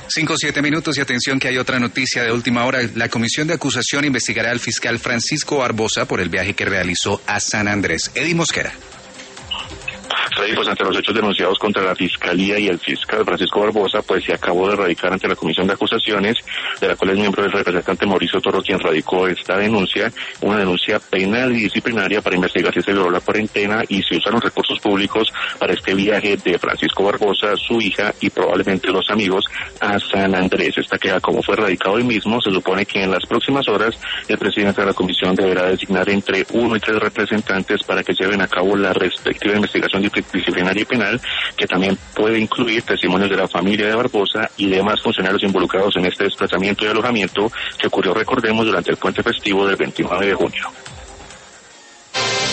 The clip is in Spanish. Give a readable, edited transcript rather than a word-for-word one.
5:07 y atención que hay otra noticia de última hora. La Comisión de Acusación investigará al fiscal Francisco Barbosa por el viaje que realizó a San Andrés. Eddie Mosquera. Freddy, pues ante los hechos denunciados contra la Fiscalía y el fiscal Francisco Barbosa, pues se acabó de radicar ante la Comisión de Acusaciones, de la cual es miembro el representante Mauricio Toro, quien radicó esta denuncia, una denuncia penal y disciplinaria para investigar si se violó la cuarentena y se usaron recursos públicos para este viaje de Francisco Barbosa, su hija y probablemente los amigos a San Andrés. Esta queda como fue radicado hoy mismo. Se supone que en las próximas horas el presidente de la comisión deberá designar entre 1 y 3 representantes para que lleven a cabo la respectiva investigación disciplinaria y penal, que también puede incluir testimonios de la familia de Barbosa y demás funcionarios involucrados en este desplazamiento y alojamiento que ocurrió, recordemos, durante el puente festivo del 29 de junio.